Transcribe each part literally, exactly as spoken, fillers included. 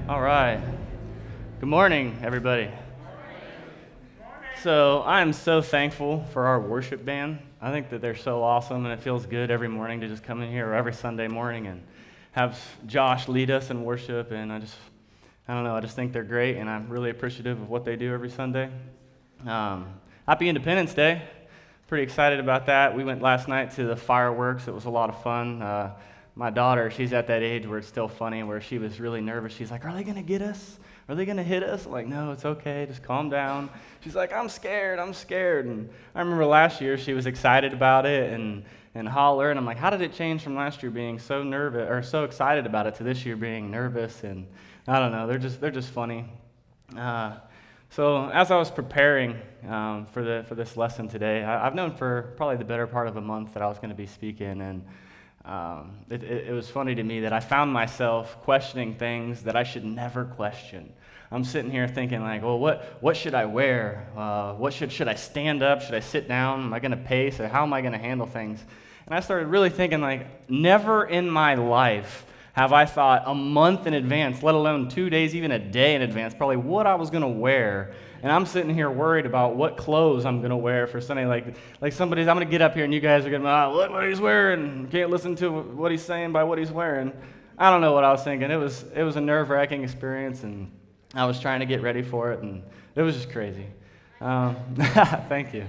All right. Good morning, everybody. So, I am so thankful for our worship band. I think that they're so awesome, and it feels good every morning to just come in here, or every Sunday morning, and have Josh lead us in worship. And I just, I don't know, I just think they're great, and I'm really appreciative of what they do every Sunday. Um, Happy Independence Day. Pretty excited about that. We went last night to the fireworks. It was a lot of fun. Uh, my daughter, she's at that age where it's still funny, where she was really nervous. She's like, are they going to get us? Are they going to hit us? I'm like, no, it's okay. Just calm down. She's like, I'm scared. I'm scared. And I remember last year she was excited about it and, and holler. And I'm like, how did it change from last year being so nervous or so excited about it to this year being nervous? And I don't know. They're just they're just funny. Uh, so as I was preparing um, for the for this lesson today, I, I've known for probably the better part of a month that I was going to be speaking, and um, it, it, it was funny to me that I found myself questioning things that I should never question. I'm sitting here thinking like, well, what what should I wear? Uh, what should should I stand up? Should I sit down? Am I going to pace? Or how am I going to handle things? And I started really thinking like, never in my life have I thought a month in advance, let alone two days, even a day in advance, probably what I was going to wear. And I'm sitting here worried about what clothes I'm going to wear for Sunday. Like, like somebody's, I'm going to get up here and you guys are going to, ah, look what he's wearing. Can't listen to what he's saying by what he's wearing. I don't know what I was thinking. It was, it was a nerve-wracking experience, and I was trying to get ready for it, and it was just crazy. Um, thank you.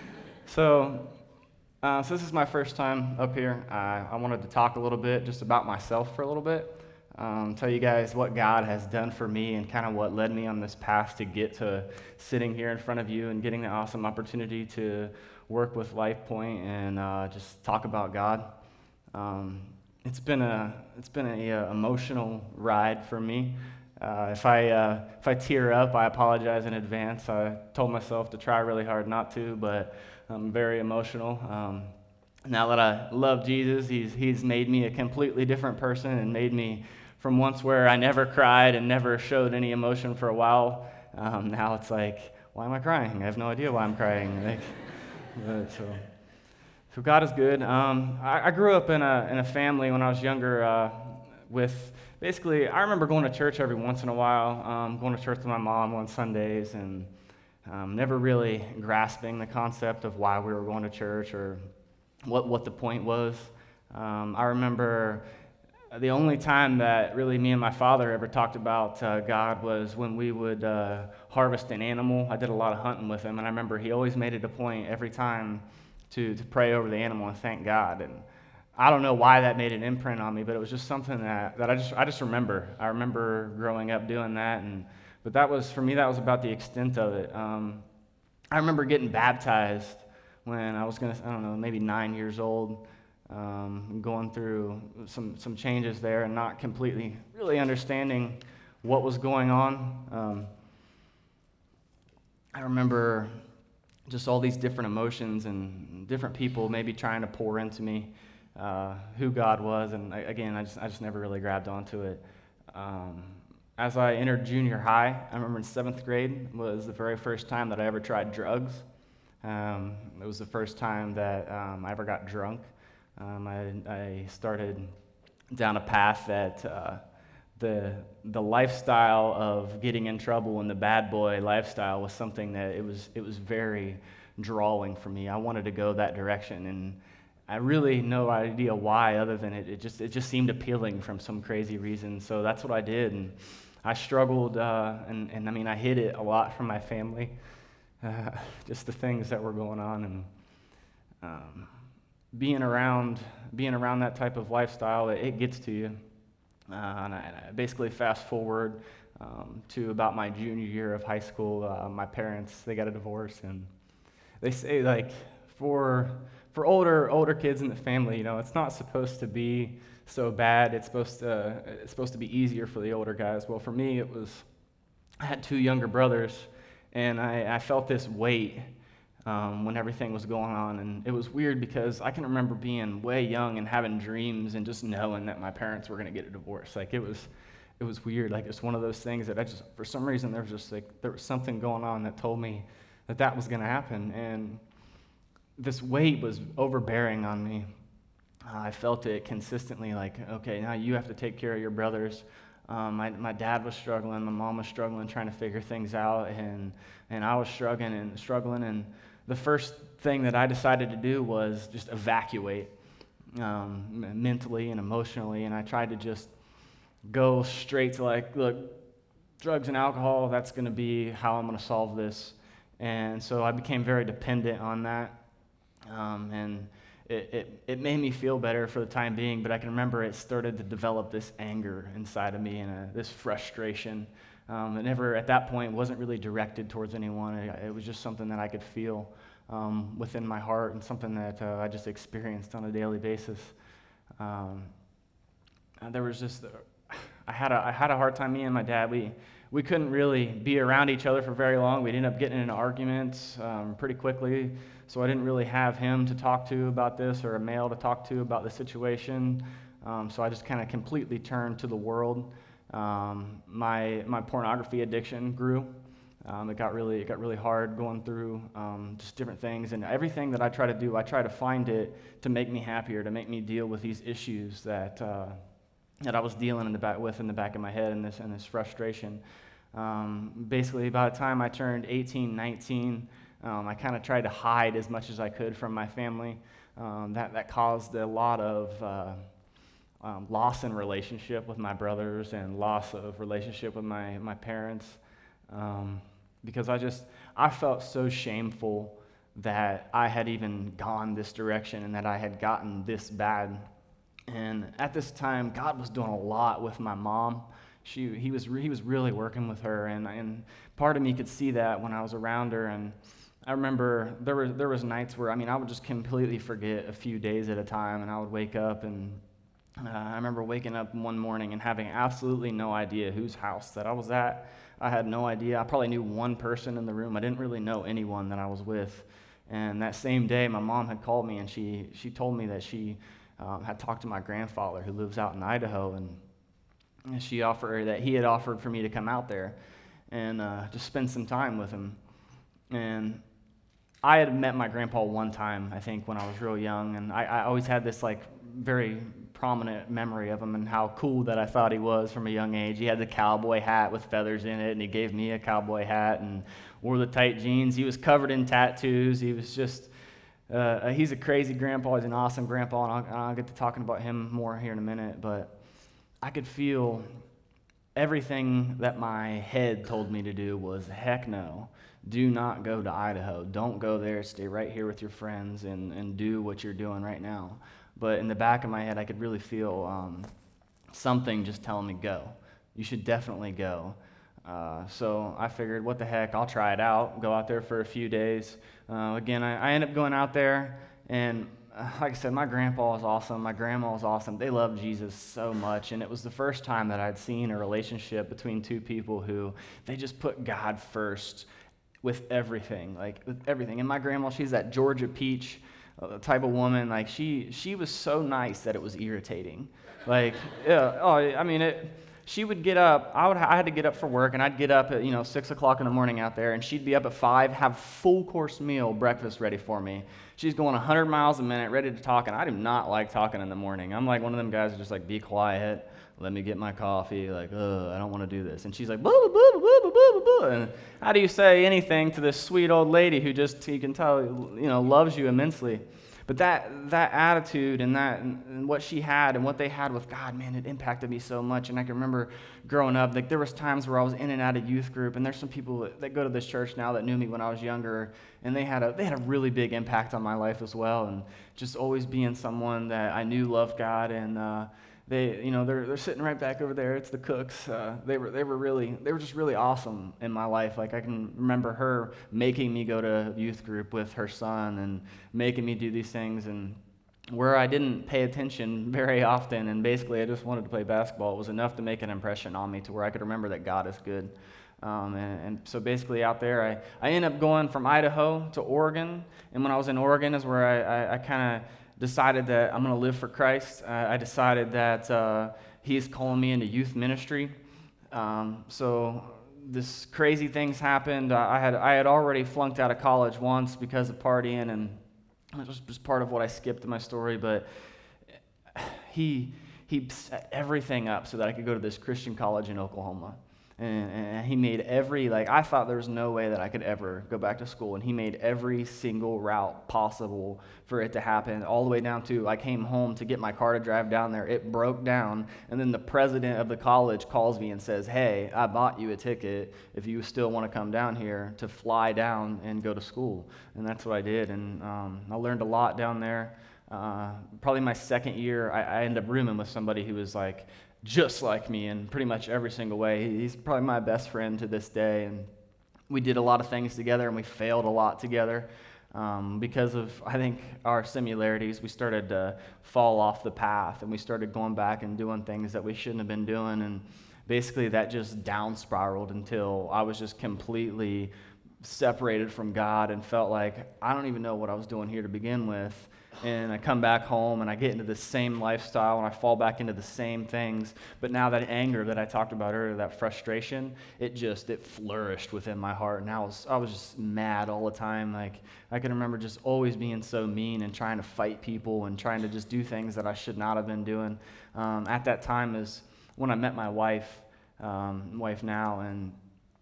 So, Uh, so this is my first time up here. I, I wanted to talk a little bit just about myself for a little bit, um, tell you guys what God has done for me and kind of what led me on this path to get to sitting here in front of you and getting the awesome opportunity to work with LifePoint and uh, just talk about God. Um, it's been a it's been a, a emotional ride for me. Uh, if I uh, if I tear up, I apologize in advance. I told myself to try really hard not to, but I'm very emotional. Um, now that I love Jesus, he's, he's made me a completely different person and made me from once where I never cried and never showed any emotion for a while. Um, now it's like, why am I crying? I have no idea why I'm crying. Like, but, so, so God is good. Um, I, I grew up in a, in a family when I was younger uh, with basically, I remember going to church every once in a while, um, going to church with my mom on Sundays, and Um, never really grasping the concept of why we were going to church or what, what the point was. Um, I remember the only time that really me and my father ever talked about uh, God was when we would uh, harvest an animal. I did a lot of hunting with him, and I remember he always made it a point every time to, to pray over the animal and thank God. And I don't know why that made an imprint on me, but it was just something that, that I just I just remember. I remember growing up doing that, and But that was, for me, that was about the extent of it. Um, I remember getting baptized when I was going to, I don't know, maybe nine years old, um, going through some, some changes there and not completely really understanding what was going on. Um, I remember just all these different emotions and different people maybe trying to pour into me uh, who God was. And I, again, I just, I just never really grabbed onto it. Um, As I entered junior high, I remember in seventh grade was the very first time that I ever tried drugs. Um, it was the first time that um, I ever got drunk. Um, I, I started down a path that uh, the the lifestyle of getting in trouble and the bad boy lifestyle was something that it was it was very drawing for me. I wanted to go that direction, and I really no idea why, other than it, it just it just seemed appealing from some crazy reason. So that's what I did, and I struggled, uh, and, and I mean, I hid it a lot from my family, uh, just the things that were going on, and um, being around, being around that type of lifestyle, it, it gets to you. Uh, and, I, and I basically fast forward um, to about my junior year of high school. Uh, my parents, they got a divorce, and they say like for for older older kids in the family, you know, it's not supposed to be so bad. It's supposed to it's supposed to be easier for the older guys. Well, for me, it was I had two younger brothers, and I, I felt this weight um, when everything was going on, and it was weird because I can remember being way young and having dreams and just knowing that my parents were going to get a divorce. Like it was, it was weird. Like it's one of those things that I just, for some reason, there was just like there was something going on that told me that that was going to happen, and this weight was overbearing on me. Uh, I felt it consistently, like, okay, now you have to take care of your brothers. Um, my, my dad was struggling, my mom was struggling, trying to figure things out, and, and I was struggling and struggling. And the first thing that I decided to do was just evacuate um, mentally and emotionally. And I tried to just go straight to like, look, drugs and alcohol, that's going to be how I'm going to solve this. And so I became very dependent on that. Um, and It, it, it made me feel better for the time being, but I can remember it started to develop this anger inside of me and a, this frustration. Um, it never, at that point, wasn't really directed towards anyone. It, it was just something that I could feel um, within my heart and something that uh, I just experienced on a daily basis. Um, there was just, I had a, I had a hard time, me and my dad, we, we couldn't really be around each other for very long. We'd end up getting into arguments um, pretty quickly. So I didn't really have him to talk to about this or a male to talk to about the situation. Um, so I just kind of completely turned to the world. Um, my my pornography addiction grew. Um, it got really it got really hard going through um, just different things, and everything that I try to do, I try to find it to make me happier, to make me deal with these issues that uh, that I was dealing in the back with in the back of my head, and this and this frustration. Um, basically, by the time I turned eighteen, nineteen. Um, I kind of tried to hide as much as I could from my family. Um, that, that caused a lot of uh, um, loss in relationship with my brothers and loss of relationship with my, my parents um, because I just, I felt so shameful that I had even gone this direction and that I had gotten this bad. And at this time, God was doing a lot with my mom. She, he was, he was really working with her, and, and part of me could see that when I was around her. And I remember there was there was nights where, I mean, I would just completely forget a few days at a time, and I would wake up, and uh, I remember waking up one morning and having absolutely no idea whose house that I was at. I had no idea. I probably knew one person in the room. I didn't really know anyone that I was with. And that same day, my mom had called me, and she she told me that she um, had talked to my grandfather who lives out in Idaho, and, and she offered that he had offered for me to come out there and uh, just spend some time with him. And I had met my grandpa one time, I think, when I was real young, and I, I always had this, like, very prominent memory of him and how cool that I thought he was from a young age. He had the cowboy hat with feathers in it, and he gave me a cowboy hat and wore the tight jeans. He was covered in tattoos. He was just, uh, he's a crazy grandpa. He's an awesome grandpa, and I'll, I'll get to talking about him more here in a minute, but I could feel everything that my head told me to do was, heck no. Do not go to Idaho. Don't go there. Stay right here with your friends and, and do what you're doing right now. But in the back of my head, I could really feel um, something just telling me, go. You should definitely go. Uh, so I figured, what the heck, I'll try it out. Go out there for a few days. Uh, again, I, I ended up going out there, and uh, like I said, my grandpa was awesome. My grandma was awesome. They loved Jesus so much, and it was the first time that I'd seen a relationship between two people who they just put God first with everything, like with everything. And my grandma, she's that Georgia peach uh, type of woman. Like she, she was so nice that it was irritating. Like, yeah, oh, I mean, it. She would get up. I would. I had to get up for work, and I'd get up at you know six o'clock in the morning out there, and she'd be up at five, have full course meal breakfast ready for me. She's going a hundred miles a minute, ready to talk, and I do not like talking in the morning. I'm like one of them guys who just like be quiet. Let me get my coffee, like, ugh, I don't want to do this. And she's like, blah, blah, blah, blah, blah, blah, blah. And how do you say anything to this sweet old lady who just, you can tell, you know, loves you immensely? But that that attitude and that and what she had and what they had with God, man, it impacted me so much. And I can remember growing up, like there was times where I was in and out of youth group, and there's some people that, that go to this church now that knew me when I was younger, and they had a they had a really big impact on my life as well. And just always being someone that I knew loved God, and uh, They, you know, they're they're sitting right back over there. It's the Cooks. Uh, they were they were really they were just really awesome in my life. Like I can remember her making me go to youth group with her son and making me do these things, and where I didn't pay attention very often, and basically I just wanted to play basketball. It was enough to make an impression on me to where I could remember that God is good. Um, and, and so basically out there, I, I ended up going from Idaho to Oregon, and when I was in Oregon is where I, I, I kind of decided that I'm going to live for Christ. Uh, I decided that uh, He's calling me into youth ministry. Um, so this crazy things happened. I had I had already flunked out of college once because of partying, and it was just part of what I skipped in my story. But he he set everything up so that I could go to this Christian college in Oklahoma. And, and he made every, like, I thought there was no way that I could ever go back to school. And he made every single route possible for it to happen, all the way down to, I came home to get my car to drive down there. It broke down. And then the president of the college calls me and says, hey, I bought you a ticket if you still want to come down here to fly down and go to school. And that's what I did. And um, I learned a lot down there. Uh, probably my second year, I, I ended up rooming with somebody who was like, just like me in pretty much every single way. He's probably my best friend to this day, and we did a lot of things together, and we failed a lot together. Um, because of, I think, our similarities, we started to fall off the path, and we started going back and doing things that we shouldn't have been doing, and basically that just down spiraled until I was just completely separated from God and felt like I don't even know what I was doing here to begin with. And I come back home and I get into the same lifestyle and I fall back into the same things. But now that anger that I talked about earlier, that frustration, it just, it flourished within my heart. And I was, I was just mad all the time. Like, I can remember just always being so mean and trying to fight people and trying to just do things that I should not have been doing. Um, at that time is when I met my wife, um, wife now, and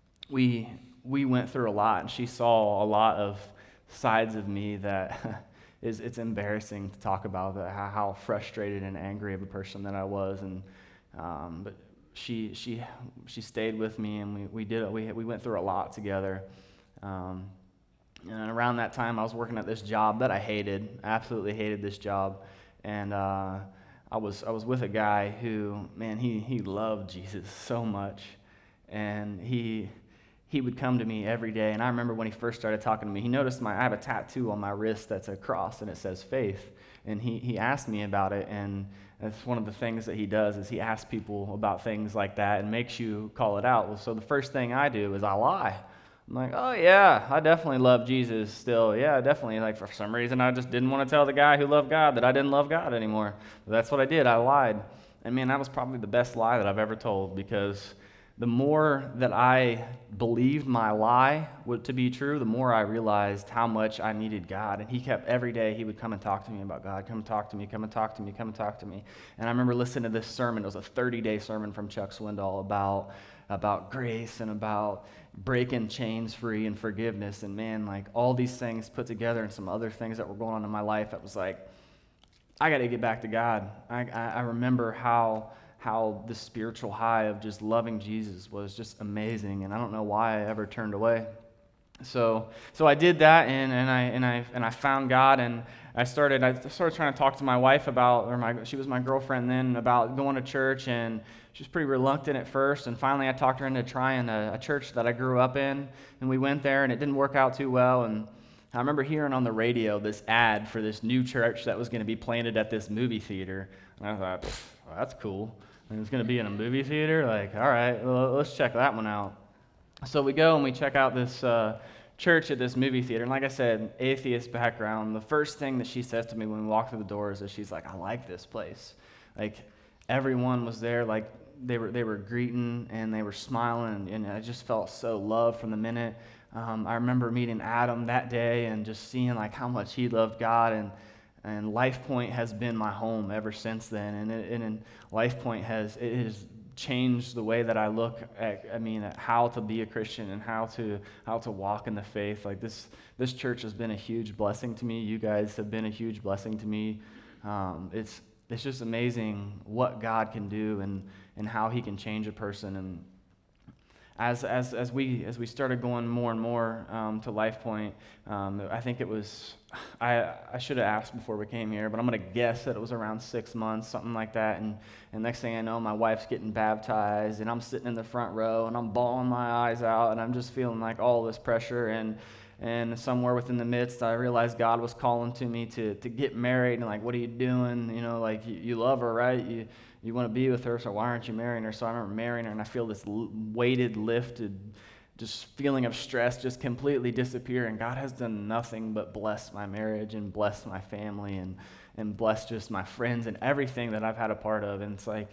we, we went through a lot, and she saw a lot of sides of me that is it's embarrassing to talk about, the, how, how frustrated and angry of a person that I was, and um, but she she she stayed with me, and we we did we we went through a lot together. Um, and around that time, I was working at this job that I hated, absolutely hated this job, and uh, I was I was with a guy who, man, he he loved Jesus so much, and he. He would come to me every day, and I remember when he first started talking to me, he noticed my I have a tattoo on my wrist that's a cross, and it says faith, and he, he asked me about it, and that's one of the things that he does is he asks people about things like that and makes you call it out. Well, so the first thing I do is I lie. I'm like, oh yeah, I definitely love Jesus still. Yeah, definitely. Like, for some reason, I just didn't want to tell the guy who loved God that I didn't love God anymore. But that's what I did. I lied. And man, that was probably the best lie that I've ever told, because the more that I believed my lie to be true, the more I realized how much I needed God. And he kept, every day, he would come and talk to me about God. Come and talk to me, come and talk to me, come and talk to me. And I remember listening to this sermon. It was a thirty-day sermon from Chuck Swindoll about, about grace and about breaking chains free and forgiveness. And man, like all these things put together and some other things that were going on in my life, it was like, I got to get back to God. I, I, I remember how... how the spiritual high of just loving Jesus was just amazing, and I don't know why I ever turned away. So, so I did that, and, and I and I and I found God, and I started I started trying to talk to my wife about, or my she was my girlfriend then, about going to church, and she was pretty reluctant at first, and finally I talked her into trying a, a church that I grew up in, and we went there, and it didn't work out too well, and I remember hearing on the radio this ad for this new church that was going to be planted at this movie theater, and I thought, well, that's cool. And it's going to be in a movie theater? Like, all right, well, let's check that one out. So we go and we check out this uh, church at this movie theater. And like I said, atheist background. The first thing that she says to me when we walk through the doors is she's like, I like this place. Like, everyone was there. Like, they were they were greeting and they were smiling. And, and I just felt so loved from the minute. Um, I remember meeting Adam that day and just seeing, like, how much he loved God. And And Life Point has been my home ever since then, and, it, and Life Point has it has changed the way that I look at, I mean, at how to be a Christian and how to how to walk in the faith. Like this, this church has been a huge blessing to me. You guys have been a huge blessing to me. Um, it's it's just amazing what God can do and and how He can change a person. And As as as we as we started going more and more um, to Life Point, um, I think it was I I should have asked before we came here, but I'm gonna guess that it was around six months, something like that. And and next thing I know, my wife's getting baptized, and I'm sitting in the front row, and I'm bawling my eyes out, and I'm just feeling like all this pressure. And and somewhere within the midst, I realized God was calling to me to to get married. And like, what are you doing? You know, like you, you love her, right? You You want to be with her, so why aren't you marrying her? So I remember marrying her, and I feel this weighted, lifted, just feeling of stress just completely disappear. And God has done nothing but bless my marriage and bless my family and, and bless just my friends and everything that I've had a part of. And it's like,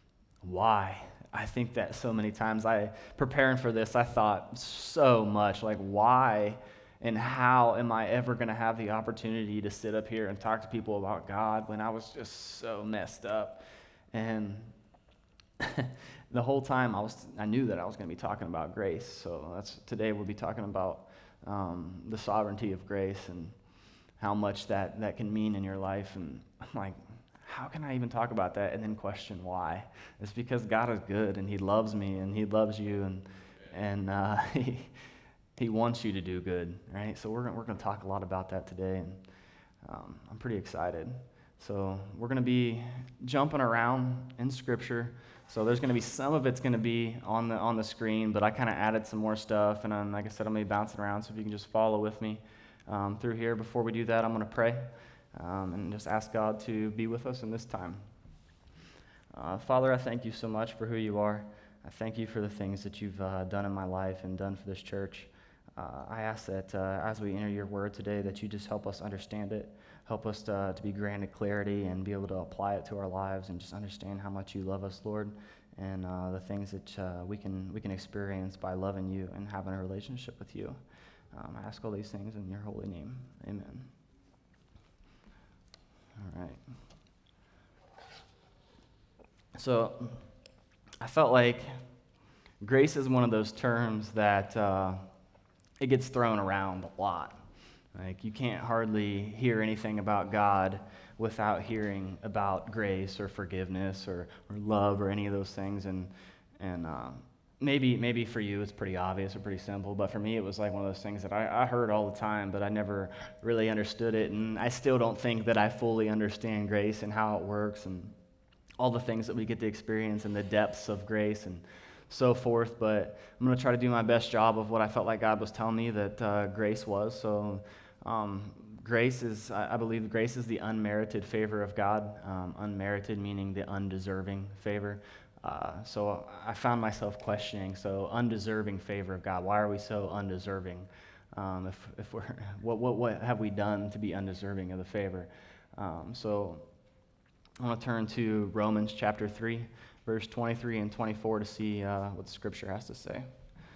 why? I think that so many times. I preparing for this, I thought so much, like, why and how am I ever going to have the opportunity to sit up here and talk to people about God when I was just so messed up? And the whole time I was, I knew that I was going to be talking about grace. So that's today we'll be talking about um, the sovereignty of grace and how much that, that can mean in your life. And I'm like, how can I even talk about that and then question why? It's because God is good and He loves me and He loves you and and uh, He He wants you to do good, right? So we're gonna, we're going to talk a lot about that today, and um, I'm pretty excited. So we're going to be jumping around in Scripture. So there's going to be some of it's going to be on the on the screen, but I kind of added some more stuff, and I'm, like I said, I'm going to be bouncing around. So if you can just follow with me um, through here. Before we do that, I'm going to pray um, and just ask God to be with us in this time. Uh, Father, I thank you so much for who you are. I thank you for the things that you've uh, done in my life and done for this church. Uh, I ask that uh, as we enter your word today, that you just help us understand it, help us to, to be granted clarity and be able to apply it to our lives and just understand how much you love us, Lord, and uh, the things that uh, we can we can experience by loving you and having a relationship with you. Um, I ask all these things in your holy name. Amen. All right. So I felt like grace is one of those terms that uh, it gets thrown around a lot. Like, you can't hardly hear anything about God without hearing about grace or forgiveness or, or love or any of those things. And and uh, maybe maybe for you it's pretty obvious or pretty simple, but for me it was like one of those things that I, I heard all the time, but I never really understood it. And I still don't think that I fully understand grace and how it works and all the things that we get to experience and the depths of grace and so forth, but I'm going to try to do my best job of what I felt like God was telling me that uh, grace was. So um, grace is, I believe grace is the unmerited favor of God, um, unmerited meaning the undeserving favor. Uh, so I found myself questioning, so undeserving favor of God, why are we so undeserving? Um, if, if we're, what, what, what have we done to be undeserving of the favor? Um, so I want to turn to Romans chapter three. Verse twenty-three and twenty-four to see uh, what the Scripture has to say. It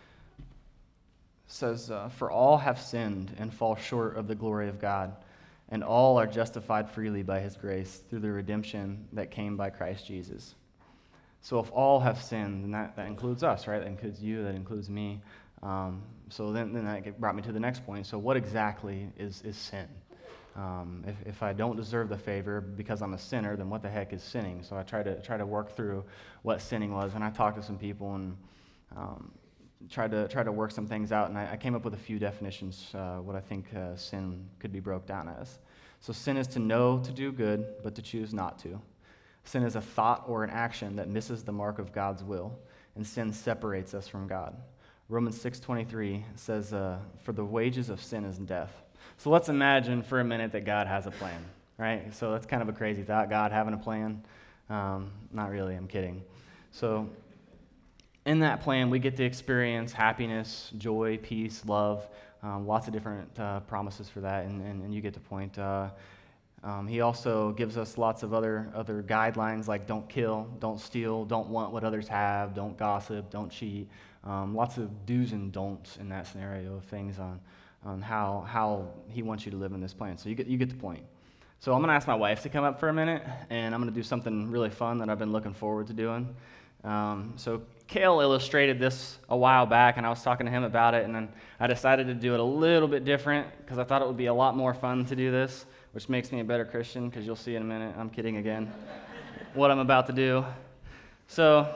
says, uh, "For all have sinned and fall short of the glory of God, and all are justified freely by His grace through the redemption that came by Christ Jesus." So if all have sinned, then that, that includes us, right? That includes you, that includes me. Um, so then, then that brought me to the next point. So what exactly is, is sin? Um, if, if I don't deserve the favor because I'm a sinner, then what the heck is sinning? So I try to try to work through what sinning was, and I talked to some people and um, tried to try to work some things out, and I, I came up with a few definitions, uh, what I think uh, sin could be broke down as. So sin is to know to do good, but to choose not to. Sin is a thought or an action that misses the mark of God's will, and sin separates us from God. Romans six twenty-three says, uh, "For the wages of sin is death." So let's imagine for a minute that God has a plan, right? So that's kind of a crazy thought, God having a plan. Um, not really, I'm kidding. So in that plan, we get to experience happiness, joy, peace, love, um, lots of different uh, promises for that, and, and, and you get the point. Uh, um, he also gives us lots of other, other guidelines like don't kill, don't steal, don't want what others have, don't gossip, don't cheat. Um, lots of do's and don'ts in that scenario of things on on how how he wants you to live in this plan. So you get you get the point. So I'm going to ask my wife to come up for a minute, and I'm going to do something really fun that I've been looking forward to doing. Um, so Kale illustrated this a while back, and I was talking to him about it, and then I decided to do it a little bit different because I thought it would be a lot more fun to do this, which makes me a better Christian because you'll see in a minute. I'm kidding again. What I'm about to do. So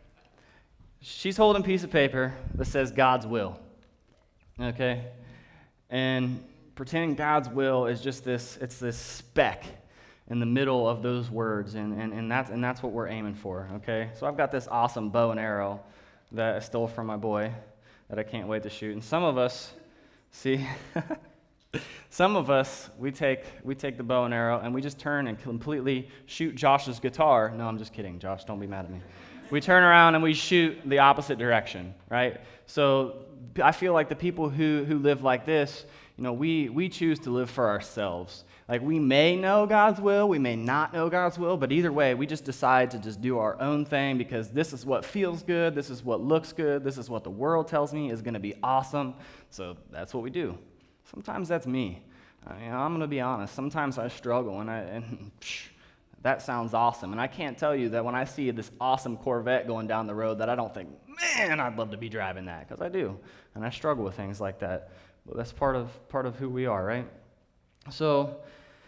she's holding a piece of paper that says God's will. Okay? And pretending God's will is just this, it's this speck in the middle of those words, and, and, and, that's, and that's what we're aiming for, okay? So I've got this awesome bow and arrow that I stole from my boy that I can't wait to shoot. And some of us, see, some of us, we take, we take the bow and arrow, and we just turn and completely shoot Josh's guitar. No, I'm just kidding, Josh, don't be mad at me. We turn around and we shoot the opposite direction, right? So I feel like the people who, who live like this, you know, we, we choose to live for ourselves. Like, we may know God's will, we may not know God's will, but either way, we just decide to just do our own thing because this is what feels good, this is what looks good, this is what the world tells me is going to be awesome, so that's what we do. Sometimes that's me. I mean, I'm going to be honest. Sometimes I struggle, and, I, and psh, That sounds awesome. And I can't tell you that when I see this awesome Corvette going down the road that I don't think, man, I'd love to be driving that, because I do. And I struggle with things like that. But that's part of part of who we are, right? So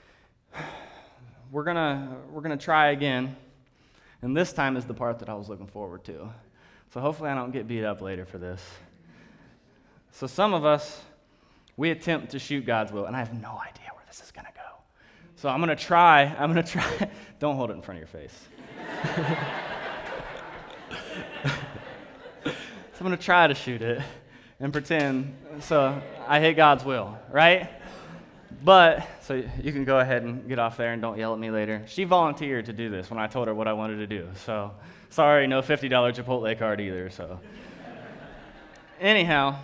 we're gonna we're gonna try again. And this time is the part that I was looking forward to. So hopefully I don't get beat up later for this. So some of us, we attempt to shoot God's will, and I have no idea where this is gonna go. So I'm going to try, I'm going to try, don't hold it in front of your face. So I'm going to try to shoot it and pretend, so I hit God's will, right? But, so you can go ahead and get off there and don't yell at me later. She volunteered to do this when I told her what I wanted to do. So, sorry, no fifty dollars Chipotle card either, so. Anyhow,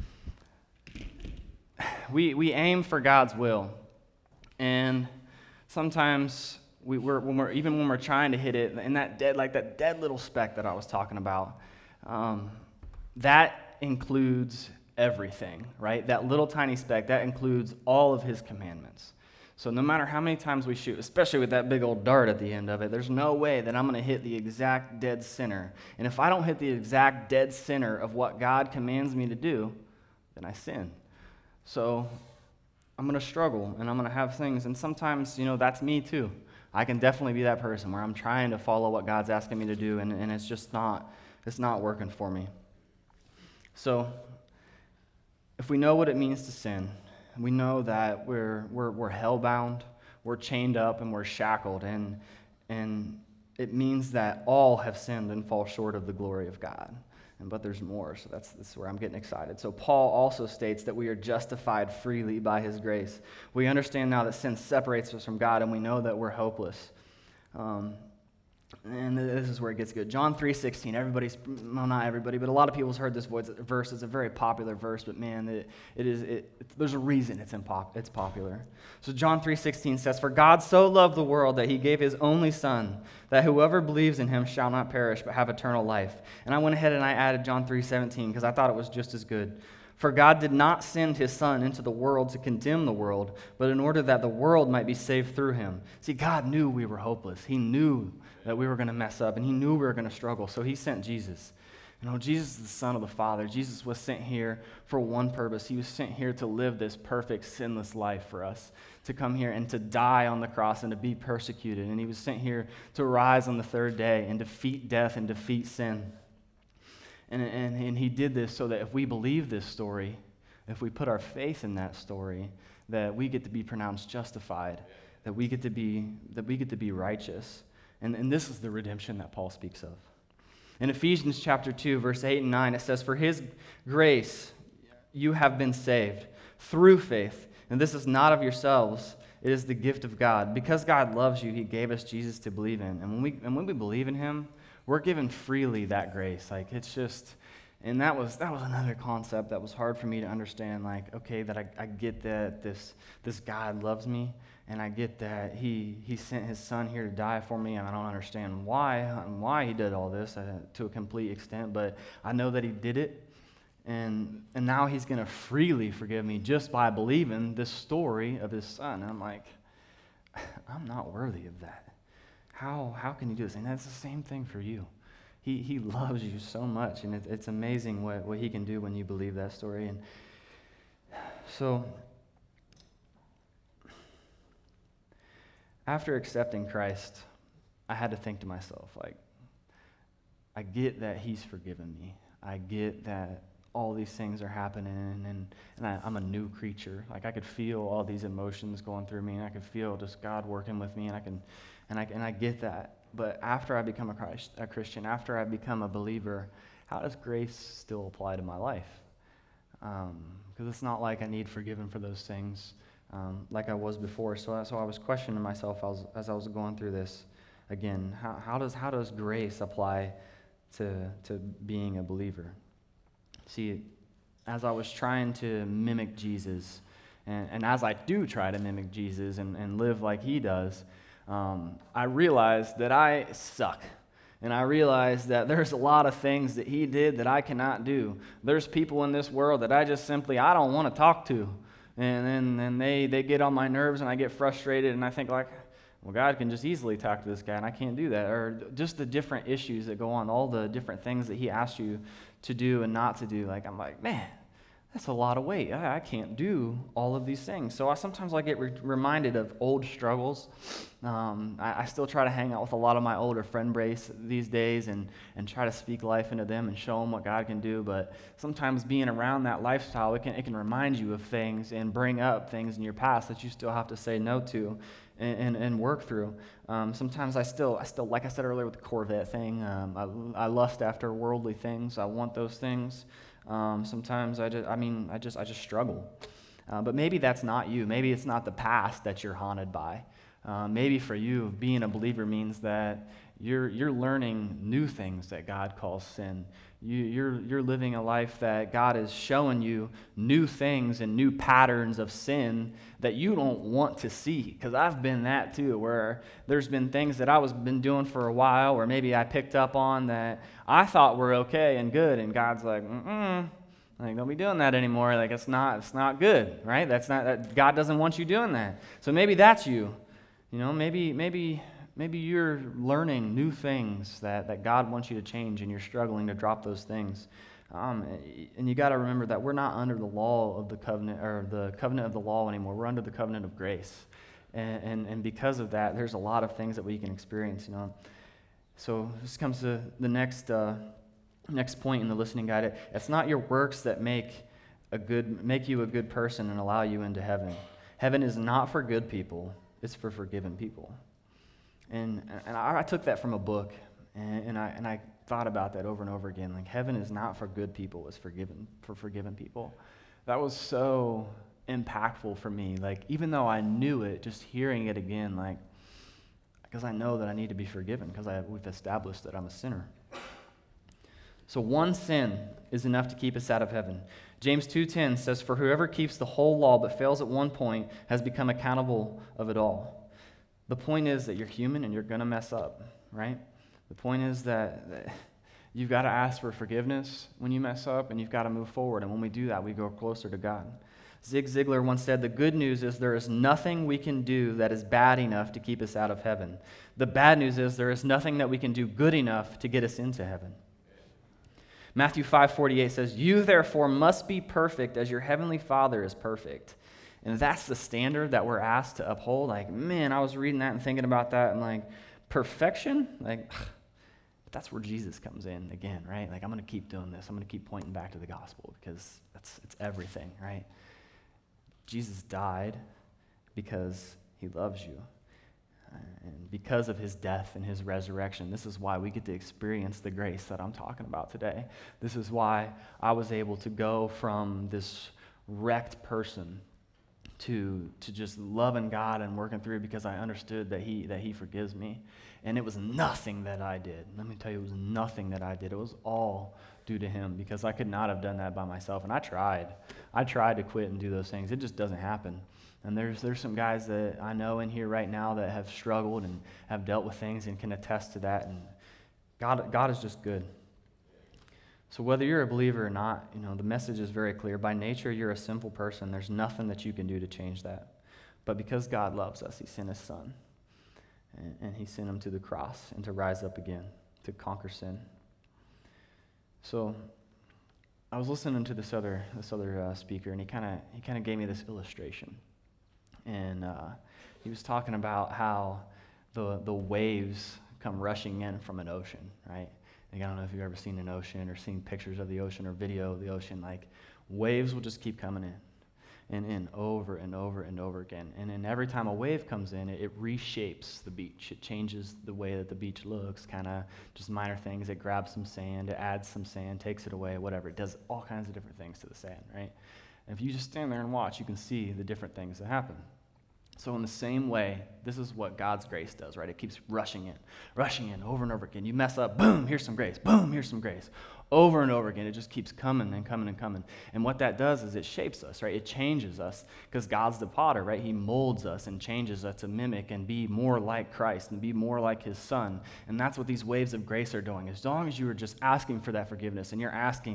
we we aim for God's will. And sometimes we, we're, when we're, even when we're trying to hit it, in that dead, like that dead little speck that I was talking about, um, that includes everything, right? That little tiny speck, that includes all of his commandments. So no matter how many times we shoot, especially with that big old dart at the end of it, there's no way that I'm going to hit the exact dead center. And if I don't hit the exact dead center of what God commands me to do, then I sin. So I'm going to struggle, and I'm going to have things, and sometimes, you know, that's me too. I can definitely be that person where I'm trying to follow what God's asking me to do, and, and it's just not, it's not working for me. So if we know what it means to sin, we know that we're we're we're hell-bound, we're chained up, and we're shackled, and and it means that all have sinned and fall short of the glory of God. And, but there's more, so that's, that's where I'm getting excited. So Paul also states that we are justified freely by his grace. We understand now that sin separates us from God, and we know that we're hopeless. Um, and this is where it gets good. John three sixteen, everybody's, well, not everybody, but a lot of people's heard this verse. It's a very popular verse, but man, it, it is. It, it, there's a reason it's, impop, it's popular. So John three sixteen says, "For God so loved the world that he gave his only Son, that whoever believes in him shall not perish but have eternal life." And I went ahead and I added John three seventeen because I thought it was just as good. "For God did not send his Son into the world to condemn the world, but in order that the world might be saved through him." See, God knew we were hopeless. He knew that we were going to mess up, and he knew we were going to struggle, so he sent Jesus. You know, Jesus is the Son of the Father. Jesus was sent here for one purpose. He was sent here to live this perfect, sinless life for us, to come here and to die on the cross and to be persecuted. And he was sent here to rise on the third day and defeat death and defeat sin. And, and, and he did this so that if we believe this story, if we put our faith in that story, that we get to be pronounced justified, that we get to be, that we get to be righteous. And, and this is the redemption that Paul speaks of. In Ephesians chapter two, verse eight and nine, it says, "For his grace you have been saved through faith, and this is not of yourselves, it is the gift of God. Because God loves you, he gave us Jesus to believe in." And when we and when we believe in him, we're given freely that grace. Like, it's just, and that was that was another concept that was hard for me to understand. Like, okay, that I, I get that this this God loves me, and I get that he he sent his Son here to die for me, and I don't understand why and why he did all this uh, to a complete extent, but I know that he did it, and and now he's going to freely forgive me just by believing this story of his Son. And I'm like, I'm not worthy of that. How how can you do this? And that's the same thing for you. He he loves you so much, and it, it's amazing what, what he can do when you believe that story. And so, after accepting Christ, I had to think to myself, like, I get that he's forgiven me. I get that all these things are happening, and, and I, I'm a new creature. Like, I could feel all these emotions going through me, and I could feel just God working with me, and I can, and I and I get that. But after I become a, Christ, a Christian, after I become a believer, how does grace still apply to my life? Because um, it's not like I need forgiven for those things um, like I was before. So, I, so I was questioning myself as, as I was going through this again. How, how does how does grace apply to to being a believer? See, as I was trying to mimic Jesus, and, and as I do try to mimic Jesus and, and live like he does, um, I realized that I suck. And I realized that there's a lot of things that he did that I cannot do. There's people in this world that I just simply, I don't want to talk to. And then and they, they get on my nerves, and I get frustrated, and I think, like, well, God can just easily talk to this guy, and I can't do that. Or just the different issues that go on, all the different things that he asks you to do and not to do. Like, I'm like, man, that's a lot of weight. I, I can't do all of these things. So I sometimes I get re- reminded of old struggles. Um, I, I still try to hang out with a lot of my older friend base these days and, and try to speak life into them and show them what God can do. But sometimes being around that lifestyle, it can it can remind you of things and bring up things in your past that you still have to say no to and, and, and work through. Um, sometimes I still, I still, like I said earlier with the Corvette thing, um, I, I lust after worldly things. I want those things. Um, sometimes I just, I mean, I just, I just struggle. Uh, but maybe that's not you. Maybe it's not the past that you're haunted by. Uh, maybe for you, being a believer means that you're you're learning new things that God calls sin. You, you're you're living a life that God is showing you new things and new patterns of sin that you don't want to see. Because I've been that too, where there's been things that I was been doing for a while, or maybe I picked up on that I thought were okay and good, and God's like, mm-mm, like don't be doing that anymore. Like it's not it's not good, right? That's not that God doesn't want you doing that. So maybe that's you. You know, maybe maybe. Maybe you're learning new things that, that God wants you to change, and you're struggling to drop those things. Um, and you got to remember that we're not under the law of the covenant, or the covenant of the law anymore. We're under the covenant of grace. And, and, and because of that, there's a lot of things that we can experience, you know. So this comes to the next uh, next point in the listening guide. It's not your works that make a good make you a good person and allow you into heaven. Heaven is not for good people. It's for forgiven people. And and I, I took that from a book, and, and I and I thought about that over and over again. Like heaven is not for good people; it's forgiven for forgiven people. That was so impactful for me. Like even though I knew it, just hearing it again, like because I know that I need to be forgiven because I we've established that I'm a sinner. So one sin is enough to keep us out of heaven. James two ten says, "For whoever keeps the whole law but fails at one point has become accountable of it all." The point is that you're human and you're going to mess up, right? The point is that, that you've got to ask for forgiveness when you mess up, and you've got to move forward. And when we do that, we go closer to God. Zig Ziglar once said, "The good news is there is nothing we can do that is bad enough to keep us out of heaven. The bad news is there is nothing that we can do good enough to get us into heaven." Matthew five forty-eight says, "You therefore must be perfect as your heavenly Father is perfect." And that's the standard that we're asked to uphold. Like, man, I was reading that and thinking about that, and like, perfection? Like, but that's where Jesus comes in again, right? Like, I'm going to keep doing this. I'm going to keep pointing back to the gospel because that's it's everything, right? Jesus died because he loves you. Uh, and because of his death and his resurrection, this is why we get to experience the grace that I'm talking about today. This is why I was able to go from this wrecked person to to just loving God and working through, because I understood that he that he forgives me. And it was nothing that I did. Let me tell you, it was nothing that I did. It was all due to him, because I could not have done that by myself. And I tried. I tried to quit and do those things. It just doesn't happen. And there's there's some guys that I know in here right now that have struggled and have dealt with things and can attest to that. And God God is just good. So whether you're a believer or not, you know, the message is very clear. By nature, you're a sinful person. There's nothing that you can do to change that. But because God loves us, he sent his son. And, and he sent him to the cross and to rise up again, to conquer sin. So I was listening to this other this other uh, speaker, and he kind of he kind of gave me this illustration. And uh, he was talking about how the the waves come rushing in from an ocean, right? Like, I don't know if you've ever seen an ocean or seen pictures of the ocean or video of the ocean. Like, waves will just keep coming in and in over and over and over again. And then every time a wave comes in, it, it reshapes the beach. It changes the way that the beach looks, kind of just minor things. It grabs some sand, it adds some sand, takes it away, whatever. It does all kinds of different things to the sand, right? And if you just stand there and watch, you can see the different things that happen. So in the same way, this is what God's grace does, right? It keeps rushing in, rushing in over and over again. You mess up, boom, here's some grace. Boom, here's some grace. Over and over again, it just keeps coming and coming and coming. And what that does is it shapes us, right? It changes us, because God's the potter, right? He molds us and changes us to mimic and be more like Christ and be more like his son. And that's what these waves of grace are doing. As long as you are just asking for that forgiveness and you're asking,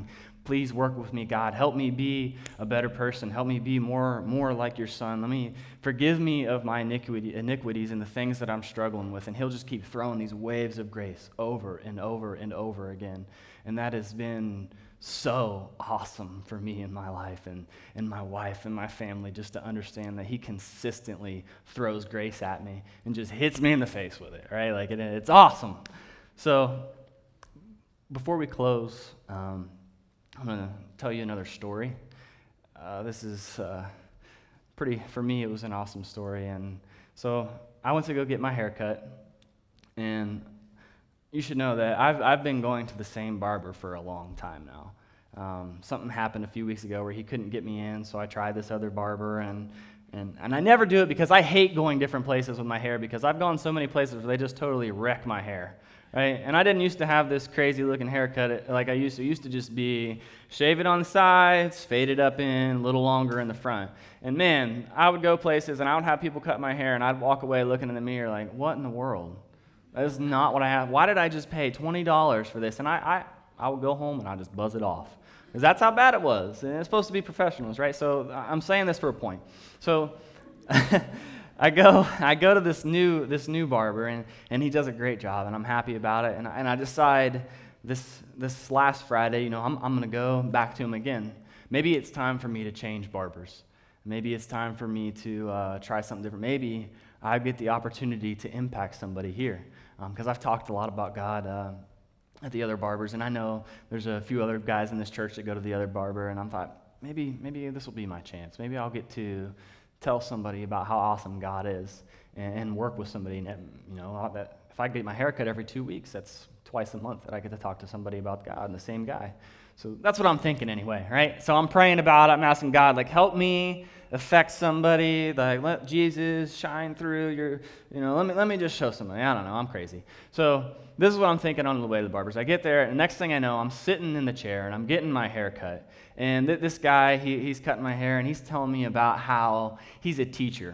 Please work with me, God. Help me be a better person. Help me be more, more like your son. Let me forgive me of my iniquity, iniquities and the things that I'm struggling with. And he'll just keep throwing these waves of grace over and over and over again. And that has been so awesome for me in my life and, and my wife and my family, just to understand that he consistently throws grace at me and just hits me in the face with it, right? Like, it, it's awesome. So before we close, um, I'm going to tell you another story. Uh, this is uh, pretty, for me, it was an awesome story. And so I went to go get my hair cut, and you should know that I've, I've been going to the same barber for a long time now. Um, something happened a few weeks ago where he couldn't get me in, so I tried this other barber, and, and, and I never do it because I hate going different places with my hair, because I've gone so many places where they just totally wreck my hair. Right? And I didn't used to have this crazy looking haircut like I used to. It used to just be shave it on the sides, fade it up in, a little longer in the front. And man, I would go places and I would have people cut my hair and I'd walk away looking in the mirror like, what in the world? That is not what I have. Why did I just pay twenty dollars for this? And I, I, I would go home and I'd just buzz it off. Because that's how bad it was. And it's supposed to be professionals, right? So I'm saying this for a point. So I go I go to this new this new barber, and, and he does a great job, and I'm happy about it. And, and I decide this this last Friday, you know, I'm I'm going to go back to him again. Maybe it's time for me to change barbers. Maybe it's time for me to uh, try something different. Maybe I get the opportunity to impact somebody here, because um, I've talked a lot about God uh, at the other barbers, and I know there's a few other guys in this church that go to the other barber, and I thought maybe maybe this will be my chance. Maybe I'll get to tell somebody about how awesome God is, and, and work with somebody. And, you know, that if I get my hair cut every two weeks, that's twice a month that I get to talk to somebody about God and the same guy. So that's what I'm thinking anyway, right? So I'm praying about it. I'm asking God, like, help me affect somebody. Like, let Jesus shine through your, you know, let me let me just show somebody. I don't know. I'm crazy. So this is what I'm thinking on the way to the barber's. I get there, and the next thing I know, I'm sitting in the chair, and I'm getting my hair cut. And th- this guy, he, he's cutting my hair, and he's telling me about how he's a teacher.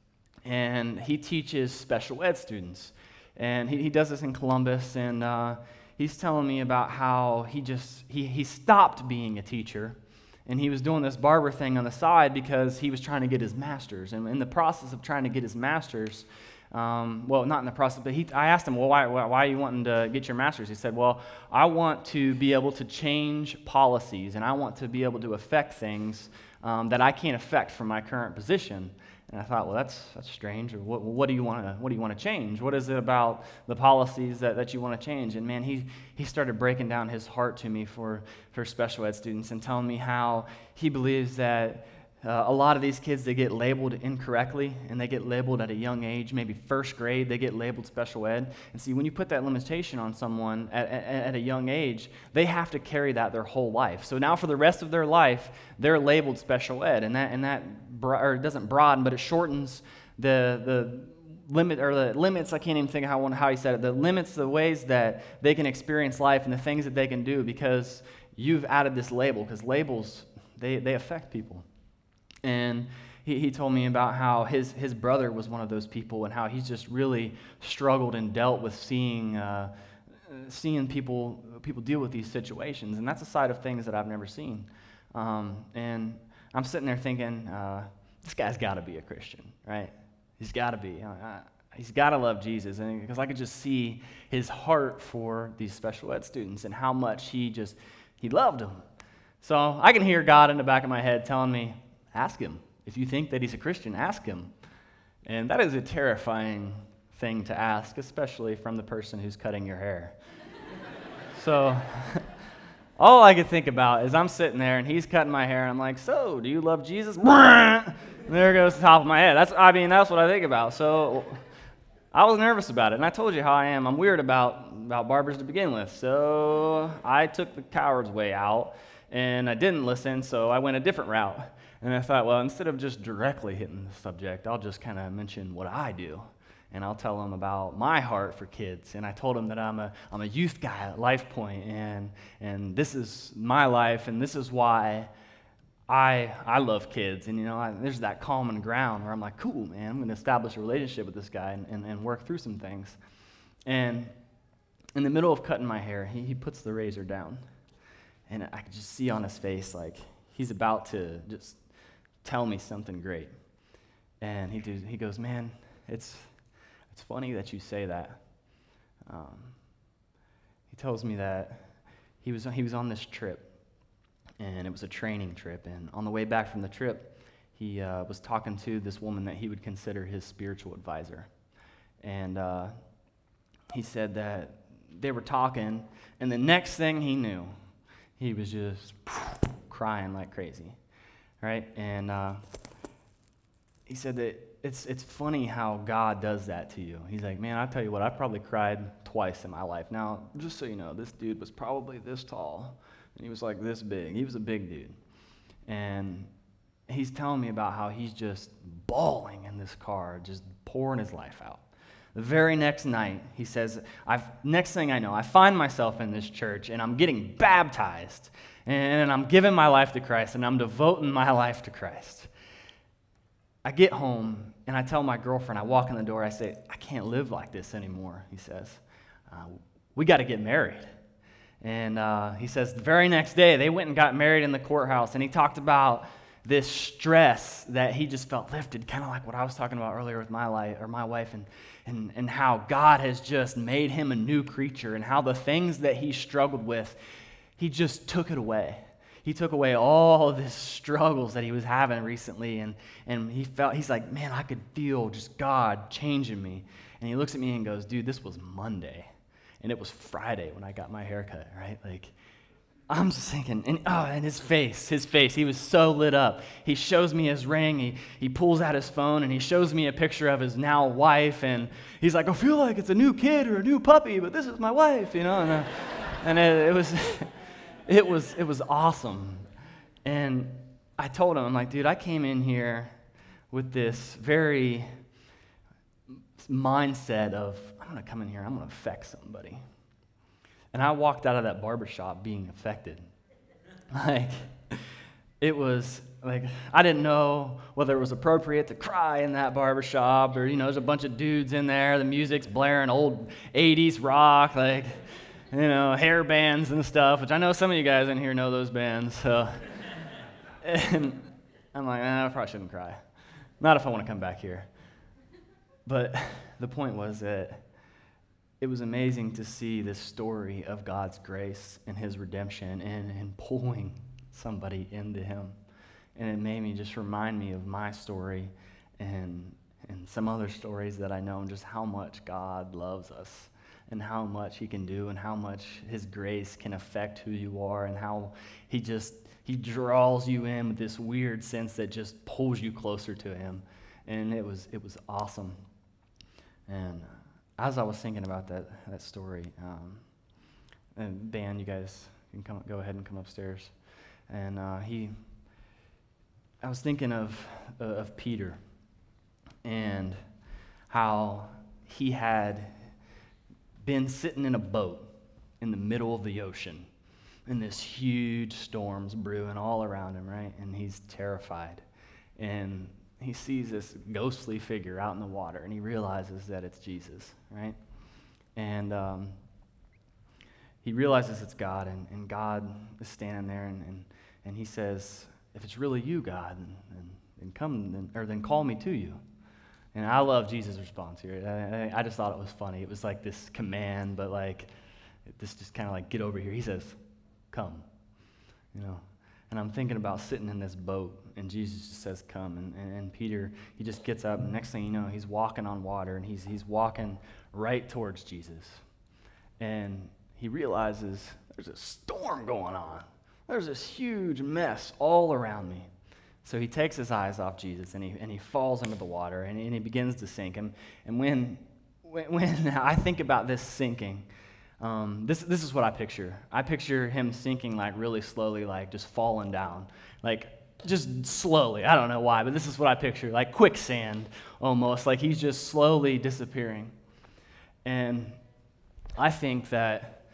And he teaches special ed students. And he, he does this in Columbus, and uh, he's telling me about how he just, he, he stopped being a teacher, and he was doing this barber thing on the side because he was trying to get his master's. And in the process of trying to get his master's, Um, well, not in the process, but he, I asked him, well, why, why, why are you wanting to get your master's? He said, well, I want to be able to change policies, and I want to be able to affect things um, that I can't affect from my current position. And I thought, well, that's that's strange. Or what, what do you want to what do you want to change? What is it about the policies that, that you want to change? And man, he he started breaking down his heart to me for for special ed students and telling me how he believes that Uh, a lot of these kids, they get labeled incorrectly, and they get labeled at a young age, maybe first grade, they get labeled special ed. And see, when you put that limitation on someone at, at, at a young age, they have to carry that their whole life. So now for the rest of their life, they're labeled special ed, and that and that bro- or it doesn't broaden, but it shortens the the limit or the limits. I can't even think of how how he said it. The limits, the ways that they can experience life, and the things that they can do because you've added this label. Because labels, they they affect people. And he, he told me about how his, his brother was one of those people, and how he's just really struggled and dealt with seeing uh, seeing people people deal with these situations. And that's a side of things that I've never seen. Um, and I'm sitting there thinking, uh, this guy's got to be a Christian, right? He's got to be. Uh, he's got to love Jesus. And because I could just see his heart for these special ed students and how much he just, he loved them. So I can hear God in the back of my head telling me, ask him. If you think that he's a Christian, ask him. And that is a terrifying thing to ask, especially from the person who's cutting your hair. So all I could think about is I'm sitting there, and he's cutting my hair, and I'm like, so, do you love Jesus? And there goes the top of my head. That's, I mean, that's what I think about. So I was nervous about it, and I told you how I am. I'm weird about, about barbers to begin with. So I took the coward's way out, and I didn't listen, so I went a different route. And I thought, well, instead of just directly hitting the subject, I'll just kind of mention what I do. And I'll tell them about my heart for kids. And I told them that I'm a I'm a youth guy at Life Point, and and this is my life, and this is why I I love kids. And you know, I, there's that common ground where I'm like, cool, man, I'm going to establish a relationship with this guy and, and, and work through some things. And in the middle of cutting my hair, he, he puts the razor down. And I could just see on his face, like, he's about to just tell me something great. And he do, he goes, man, it's it's funny that you say that. Um, he tells me that he was he was on this trip, and it was a training trip. And on the way back from the trip, he uh, was talking to this woman that he would consider his spiritual advisor. And uh, he said that they were talking, and the next thing he knew, he was just crying like crazy, right? And uh, he said that it's it's funny how God does that to you. He's like, man, I tell you what, I probably cried twice in my life. Now, just so you know, this dude was probably this tall, and he was like this big. He was a big dude. And he's telling me about how he's just bawling in this car, just pouring his life out. The very next night, he says, I've, next thing I know, I find myself in this church, and I'm getting baptized, and I'm giving my life to Christ, and I'm devoting my life to Christ. I get home, and I tell my girlfriend, I walk in the door, I say, I can't live like this anymore, he says. Uh, we got to get married. And uh, he says the very next day, they went and got married in the courthouse, and he talked about this stress that he just felt lifted, kind of like what I was talking about earlier with my life or my wife, and, and, and how God has just made him a new creature, and how the things that he struggled with, he just took it away. He took away all of his struggles that he was having recently, and, and he felt, he's like, man, I could feel just God changing me. And he looks at me and goes, dude, this was Monday, and it was Friday when I got my haircut, right? Like, I'm just thinking, and oh, and his face, his face, he was so lit up. He shows me his ring, he, he pulls out his phone, and he shows me a picture of his now wife, and he's like, I feel like it's a new kid or a new puppy, but this is my wife, you know? And, uh, and it, it was... It was it was awesome. And I told him, I'm like, dude, I came in here with this very mindset of, I'm going to come in here, I'm going to affect somebody. And I walked out of that barbershop being affected. Like, it was, like, I didn't know whether it was appropriate to cry in that barbershop, or, you know, there's a bunch of dudes in there, the music's blaring, old eighties rock, like, you know, hair bands and stuff, which I know some of you guys in here know those bands. So, and I'm like, eh, I probably shouldn't cry. Not if I want to come back here. But the point was that it was amazing to see this story of God's grace and his redemption and, and pulling somebody into him. And it made me just remind me of my story and, and some other stories that I know, and just how much God loves us, and how much he can do, and how much his grace can affect who you are, and how he just, he draws you in with this weird sense that just pulls you closer to him. And it was it was awesome. And as I was thinking about that that story, um, and band, you guys can come go ahead and come upstairs. And uh, he, I was thinking of uh, of Peter, and how he had been sitting in a boat in the middle of the ocean, and this huge storm's brewing all around him, right? And he's terrified. And he sees this ghostly figure out in the water, and he realizes that it's Jesus, right? And um, he realizes it's God, and, and God is standing there, and, and, and he says, if it's really you, God, then, then, then come, then, or then call me to you. And I love Jesus' response here. I, I just thought it was funny. It was like this command, but like this just kind of like, get over here. He says, come, you know. And I'm thinking about sitting in this boat, and Jesus just says, come. And, and, and Peter, he just gets up, and next thing you know, he's walking on water, and he's he's walking right towards Jesus. And he realizes there's a storm going on. There's this huge mess all around me. So he takes his eyes off Jesus, and he and he falls into the water, and, and he begins to sink. And, and when, when when I think about this sinking, um, this this is what I picture. I picture him sinking like really slowly, like just falling down, like just slowly. I don't know why, but this is what I picture, like quicksand almost, like he's just slowly disappearing. And I think that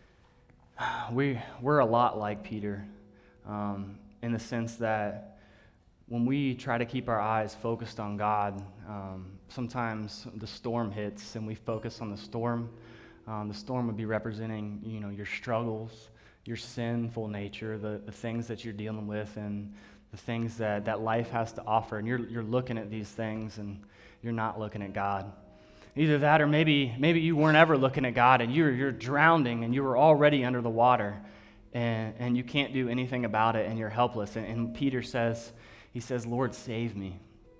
we we're a lot like Peter, um, in the sense that when we try to keep our eyes focused on God, um, sometimes the storm hits and we focus on the storm. Um, the storm would be representing, you know, your struggles, your sinful nature, the, the things that you're dealing with, and the things that, that life has to offer, and you're, you're looking at these things and you're not looking at God. Either that, or maybe maybe you weren't ever looking at God, and you're, you're drowning, and you were already under the water, and, and you can't do anything about it, and you're helpless. And, and Peter says, he says, Lord, save me.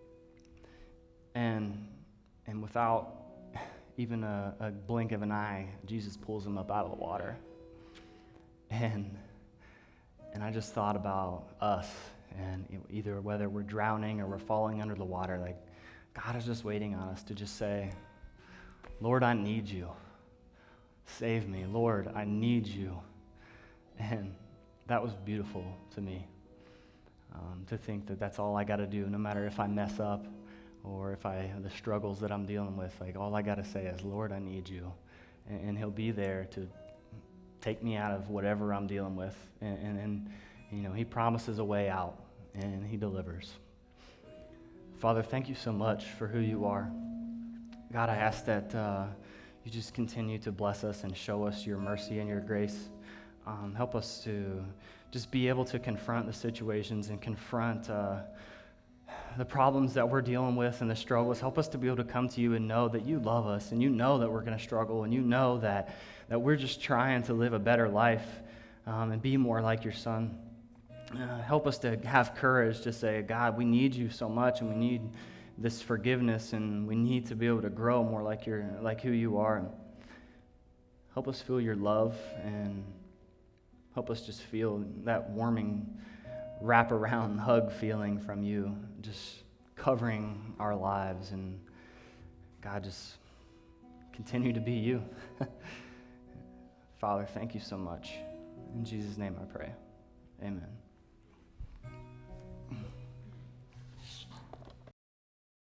And, and without even a, a blink of an eye, Jesus pulls him up out of the water. And, and I just thought about us, and either whether we're drowning or we're falling under the water, like God is just waiting on us to just say, Lord, I need you. Save me. Lord, I need you. And that was beautiful to me, um, to think that that's all I got to do, no matter if I mess up or if I the struggles that I'm dealing with. Like, all I got to say is, Lord, I need you. And, and he'll be there to take me out of whatever I'm dealing with. And, and, and, you know, he promises a way out, and he delivers. Father, thank you so much for who you are. God, I ask that uh, you just continue to bless us and show us your mercy and your grace. Um, help us to just be able to confront the situations and confront uh, the problems that we're dealing with and the struggles. Help us to be able to come to you and know that you love us, and you know that we're going to struggle, and you know that, that we're just trying to live a better life um, and be more like your Son. Uh, help us to have courage to say, God, we need you so much, and we need this forgiveness, and we need to be able to grow more like your, like who you are. And help us feel your love, and help us just feel that warming wrap-around hug feeling from you, just covering our lives. And God, just continue to be you. Father, thank you so much. In Jesus' name I pray. Amen.